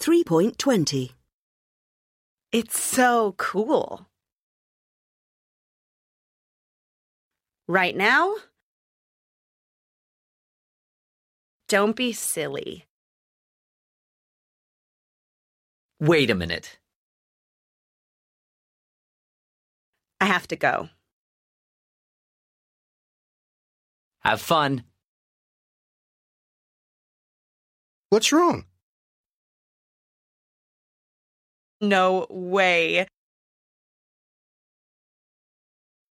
3.20. It's so cool. Right now? Don't be silly. Wait a minute. I have to go. Have fun. What's wrong? No way.